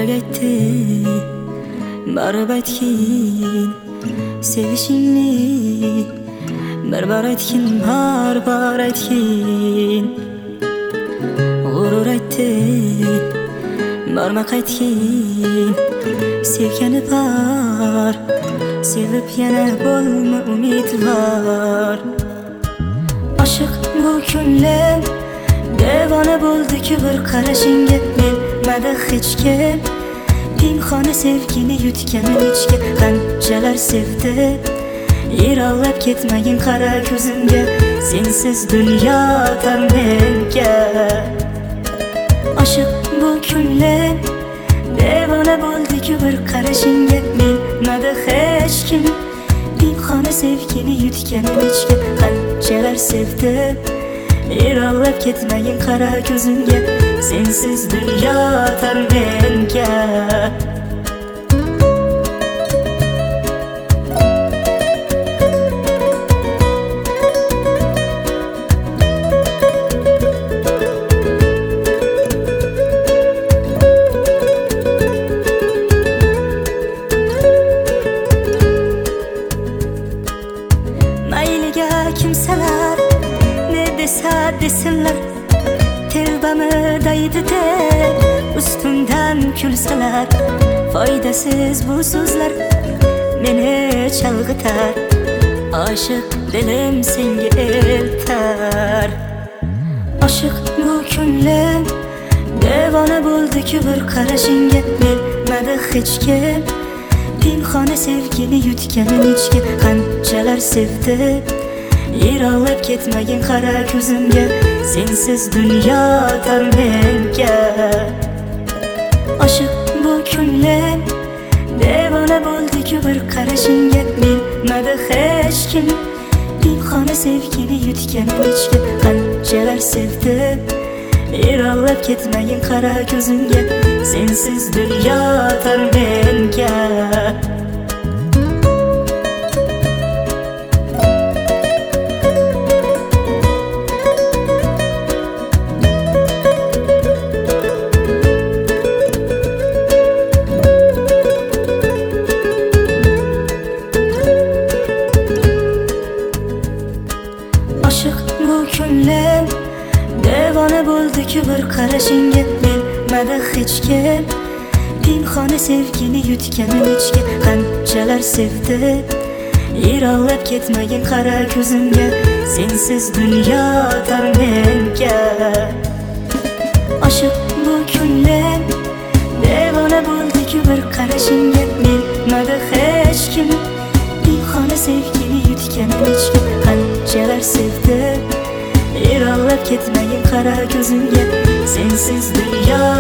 Yürek aytdi, barib aytgin sevishingni, bir aytgin, har aytgin. G'urur aytdi, borma qaytgin, sevgani bor, sevib yana bo'lma umidvor. Oshiq bu ko'nglim devona bo'ldi-ku bir qarashingga, bilmadi hech kim pinhona sevgini yutganim ichga. Qanchalar sevdi, yiroqlab ketmagin qara ko'zimga, sensiz dunyo tor menga. Oshiq bu ko'nglim devona bo'ldi-ku bir qarashingga, bilmadi hech kim pinhona sevgini yutganim ichga. Qanchalar sevdi, yiroqlab ketmagin qara ko'zimga, sensiz dunyo tor menga. Mayliga kimsalar ne desa desinlar, telbami daydi deb ustimdan kulsalar, foydasiz bu so'zlar meni chalg'itar. Oshiq dilim senga eltar. Oshiq bu ko'nglim devona bo'ldi-ku bir qarashingga, bilmadi hech kim pinhona sevgini yutganim ichga. Qanchalar sevdi, yiroqlab ketmagin qara ko'zimga, sensiz dunyo tor menga. Oshiq bu ko'nglim devona bo'ldi-ku bir qarashingga, bilmadi hech kim pinhona sevgini yutganim ichga. Qanchalar sevdi, yiroqlab ketmagin qara ko'zimga, sensiz dunyo tor menga. Oshiq bu ko'nglim devona bo'ldi-ku bir qarashingga, bilmadi hech kim pinhona sevgini yutganim ichga. Qanchalar sevdi, yiroqlab ketmagin qara ko'zimga, sensiz dunyo tor menga. Oshiq bu ko'nglim devona bo'ldi-ku bir qarashingga, bilmadi hech kim pinhona sevgini yutganim ichga. Qanchalar sevdi, yiroqlab ketmagin qara ko'zimga, sensiz dunyo